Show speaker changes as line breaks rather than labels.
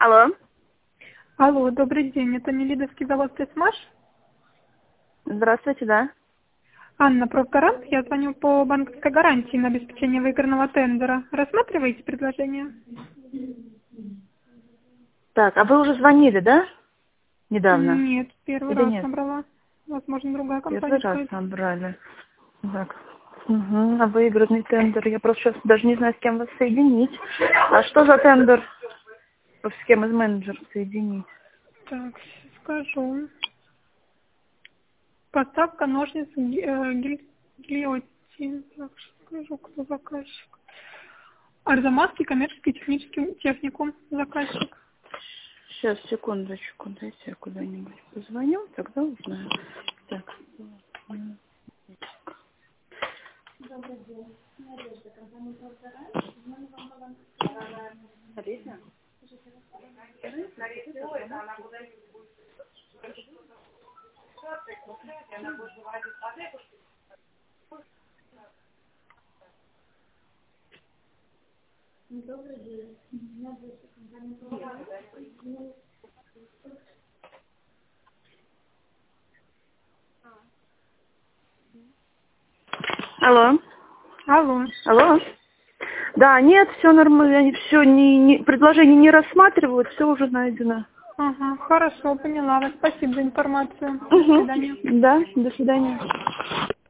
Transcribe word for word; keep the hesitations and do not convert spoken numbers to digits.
Алло.
Алло, добрый день. Это Нелидовский завод «Спецмаш».
Здравствуйте, да.
Анна, профгарант. Я звоню по банковской гарантии на обеспечение выигранного тендера. Рассматриваете предложение?
Так, а вы уже звонили, да? Недавно?
Нет, первый
Или
раз
нет?
набрала. Возможно, другая
Первый
компания
раз
стоит.
набрали. Так. Угу, а выигранный тендер. Я просто сейчас даже не знаю, с кем вас соединить. А что за тендер? С кем из менеджеров соединить?
Так, щас скажу. Поставка ножниц ги- э, гиль- гильотин. Так, щас скажу, кто заказчик. Арзамасский коммерческий технический техникум заказчик.
Сейчас, секундочку, дайте я куда-нибудь позвоню, тогда узнаю. Так. Олеся? Алло.
Алло.
Алло. Да, нет, все нормально, они все не, не предложение не рассматривают, все уже найдено.
Ага, хорошо, поняла вас. Спасибо за информацию. До
Угу.
свидания.
Да, до свидания.